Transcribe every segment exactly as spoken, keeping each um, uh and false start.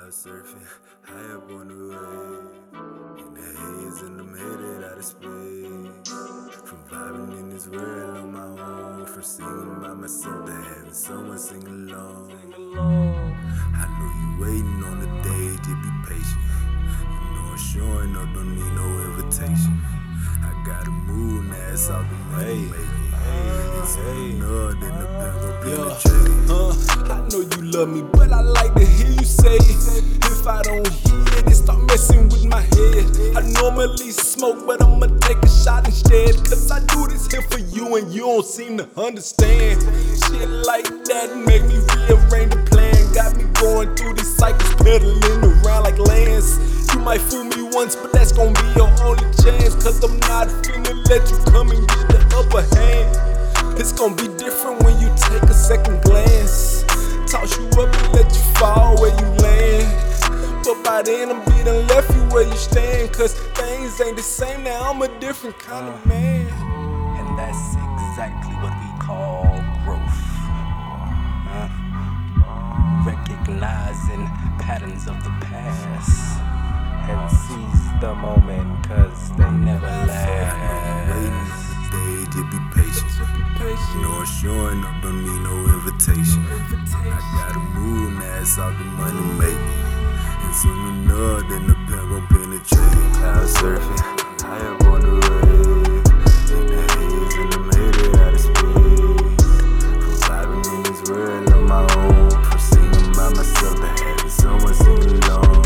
Cloud surfing, high up on the wave. In the haze and I'm headed out of space. From vibing in this world on my own. From singing by myself to having someone sing along. I know you waiting on the day, just be patient. You know I'm showing up, don't need no invitation. I got a move, now it's all the money making. It's enough, then the pen gon' penetrate. Uh, I know you love me, but I like to hear you say it. If I don't hear it, it start messing with my head. I normally smoke, but I'ma take a shot instead. Cause I do this here for you and you don't seem to understand. Shit like that make me rearrange the plan. Got me going through these cycles, pedaling around like Lance. You might fool me once, but that's gon' be your only chance. Cause I'm not finna let you come and get the upper hand. It's gon' be different when you take a second glance. Toss you up and let you fall where you land. But by then I'm be done left you where you stand. Cause things ain't the same now, I'm a different kind of man. And that's exactly what we call growth. Huh? Recognizing patterns of the past and seize the moment, cause they never last. Waiting on the day, just be patient. You know I'm showing up, don't need no invitation. I got a move, now it's all the money making. And soon enough, then the pen gon' penetrate. Cloud surfing, high up on the wave. In the haze and I'm headed out of space. From vibing in this world on my own. From singing by myself to having someone sing along.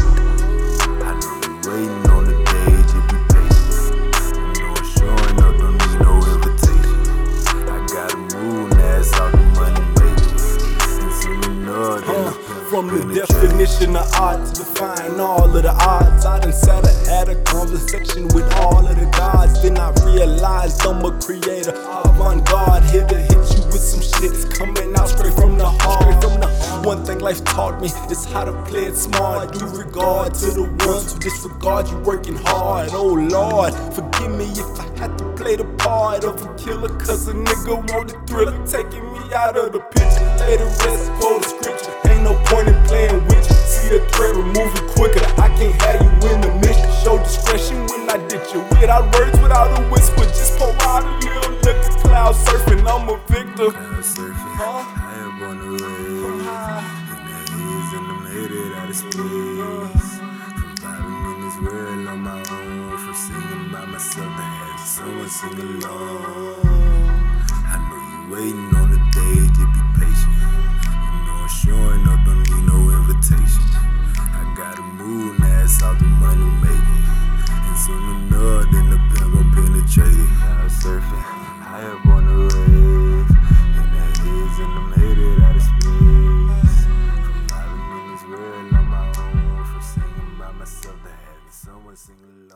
I know you waiting on the day, just be patient. You know I'm showing up, don't need no invitation. I got a move, now it's all the money making. And soon enough, then the pen From the penetrate. definition of art to define all of the odds, I done sat and had a conversation with all of the gods. Then I realized I'm a creator, avant-garde. Here to hit you with some shit coming out straight from the heart. Straight from the heart. One thing life taught me is how to play it smart. Do regard to the ones who disregard you working hard. Oh Lord, forgive me if I had to play the part of a killer. Cause a nigga want the thriller, taking me out of the picture. Lay the rest, quote the scripture. Ain't no point in playing with you. See the threat, remove it quicker. I can't have you in the mission. Show discretion when I ditch you. Without words, without a whisper. Just pour out a little liquor. Cloud surfing, I'm a victim. Cloud surfing, high up on the wave. In the haze and I'm headed out of space. From vibing in this world on my own. From singing by myself to having someone sing along. I know you waiting on the day, just be patient. You know I'm showing up, don't need no invitation. I got a move, now it's all the money making. And soon enough, then the pen gon' penetrate it. Cloud surfing, high up on the wave. In the haze and I'm headed out of space. From vibing in this world on my own. From singing by myself to having someone sing along.